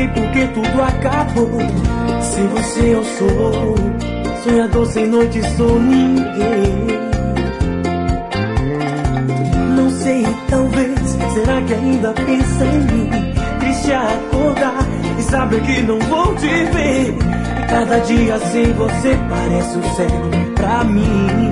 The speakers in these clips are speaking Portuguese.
sei por que tudo acabou. Se você eu sou, sonhador sem noite, sou ninguém. Não sei, talvez, será que ainda pensa em mim? Triste acordar e saber que não vou te ver. E cada dia sem você parece um século pra mim.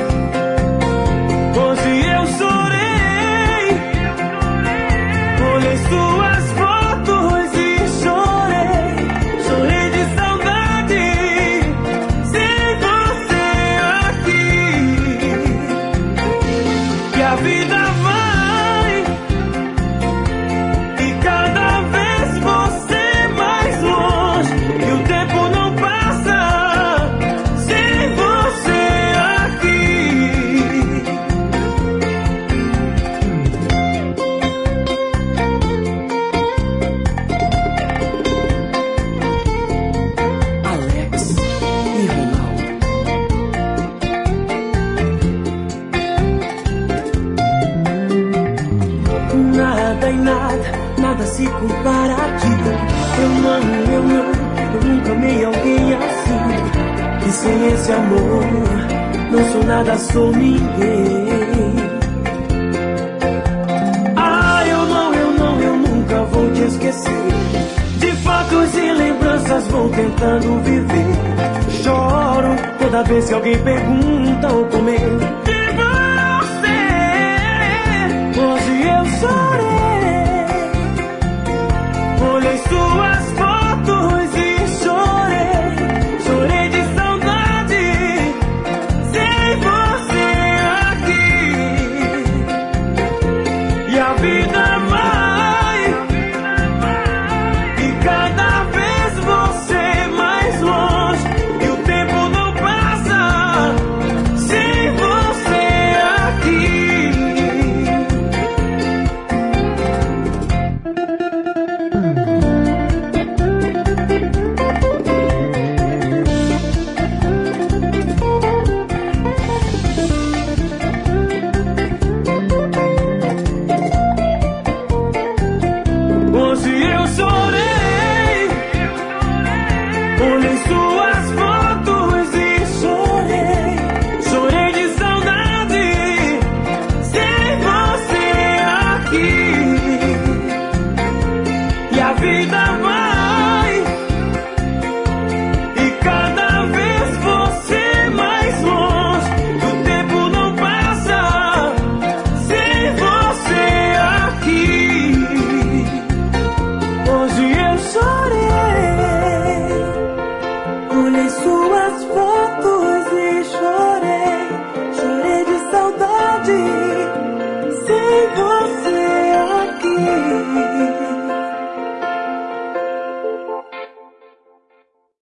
Hoje eu chorei, olhei suas fotos e chorei. Chorei de saudade, sem você aqui. E a vida vai, e cada vez você mais longe. E o tempo não passa, sem você aqui. Alex e Ronaldo. Nada e nada, nada se compara a ti. Eu nunca amei alguém assim. E sem esse amor, não sou nada, sou ninguém. Ah, eu nunca vou te esquecer. De fatos e lembranças vou tentando viver. Choro toda vez que alguém pergunta ou comenta de você. Hoje eu chorei, olhei suas fotos e chorei. Chorei de saudade, sem você aqui. E a vida vai, e cada vez você mais longe. E o tempo não passa, sem você aqui. Hoje eu chorei, olhei suas fotos e chorei. Chorei de saudade, sem você aqui. E a vida vai, e cada vez você mais longe. E o tempo não passa, sem você aqui. Hoje eu chorei, olhei suas fotos e chorei. Chorei de saudade,